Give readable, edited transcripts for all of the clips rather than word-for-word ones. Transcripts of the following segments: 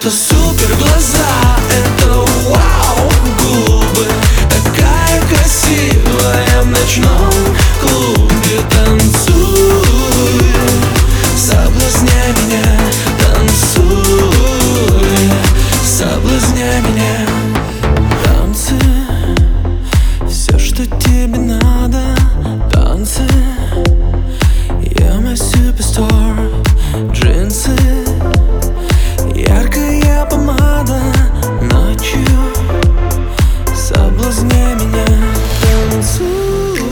Это супер глаза, это вау губы. Такая красивая в ночном клубе. Танцуй, соблазняй меня. Танцуй, соблазняй меня. Танцы, все, что тебе надо. Танцы, you're my superstar. Джинсы, яркая помада. Ночью соблазняй меня. Танцуй,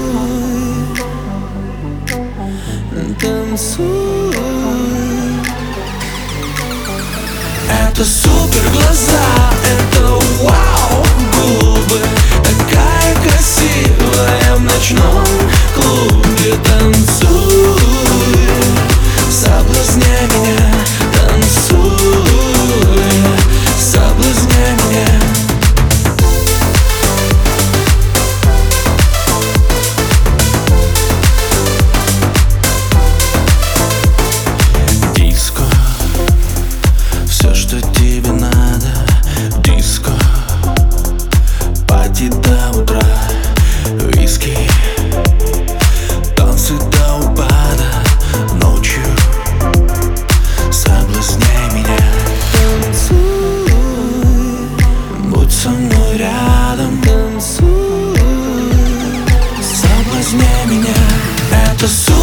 танцуй. Это супер глаза, это вау губы. Такая красивая в ночном клубе. Танцуй, соблазняй меня. Танцуй, соблазняй меня. Диско, все, что тебе надо. Диско, пати до утра. Виски, танцы до упада. Ночью соблазняй меня. Танцуй, будь со мной рядом. Танцуй, соблазняй меня. Это